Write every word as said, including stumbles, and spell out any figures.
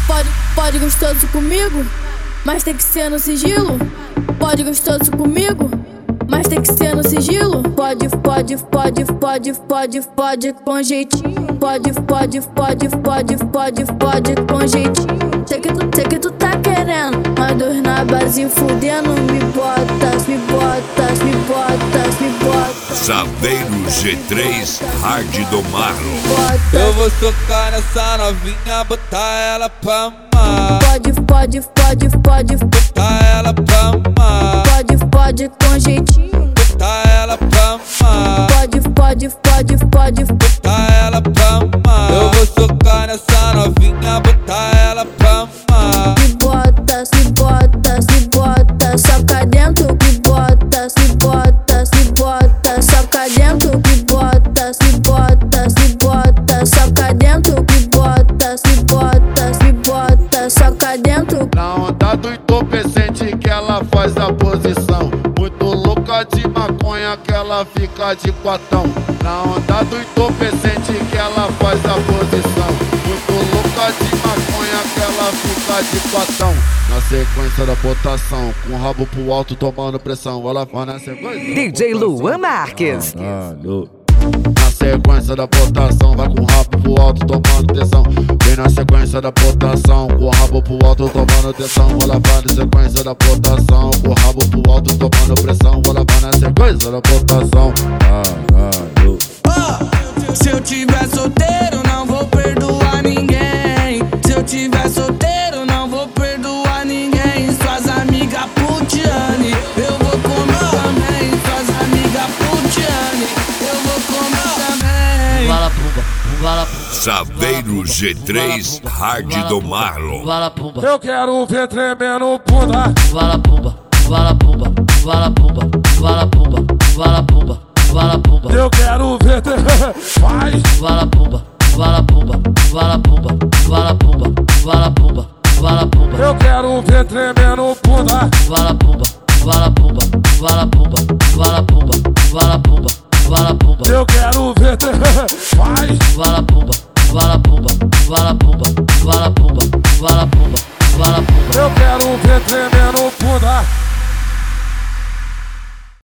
Pode, pode gostoso comigo, mas tem que ser no sigilo. Pode gostoso comigo, mas tem que ser no sigilo. Pode, pode, pode, pode, pode, pode com jeitinho. Pode, pode, pode, pode, pode, pode com jeitinho. Sei que tu, sei que tu tá querendo, mas dois na base fudendo. Me botas, me botas, me botas, me botas. Saveiro G três, Hard do Marlon. Eu vou socar nessa novinha, botar ela pra amar. Pode, pode, pode, pode, botar ela pra amar. Pode, pode com jeitinho. Botar ela pra amar. Pode, pode, pode, pode, botar ela pra amar. Eu vou socar nessa novinha, botar ela pra amar. Me botas, me botas, me botas, soca dentro. Me botas, me botas, me botas, soca dentro. Me botas, me botas, me botas, soca dentro. Me botas, me botas, me botas, soca dentro. Na onda do entorpecente que ela faz a posição. Muito louca de maconha que ela fica de quatão. Na onda do entorpecente que ela faz a posição. Muito louca de maconha que ela fica de quatão. Na sequência da botação, com o rabo pro alto tomando pressão. Ela faz na sequência. D J Luan Marques. Ah, na sequência da botação, vai com o rabo pro alto tomando tensão. Vem na sequência da botação, com o rabo pro alto tomando tensão. Vou lavar na sequência da botação, com o rabo pro alto tomando pressão. Vou lavar na sequência da botação. Caralho. Oh, se eu tiver solteiro, não vou perdoar ninguém. Se eu tiver solteiro, não vou perdoar ninguém. Suas amigas putiane, eu vou comer também. Suas amigas putiane, eu vou comer também. Vala pumba, vala pumba. Saveiro G três, Hard do Marlon. Vala pumba. Eu quero ver tremendo bunda. Vala pumba, vala pumba, vala pumba, vala pumba, vala pumba, vala pumba. Eu quero ver tremendo. Vai. Vala pumba, vala pumba, vala pumba, vala pumba, vala pumba, vala pumba. Eu quero ver tremendo bunda. Vala pumba, vala pumba, vala pumba, vala pumba, vala pumba, vala pumba. Eu quero ver tremendo. Vai. Vala pumba.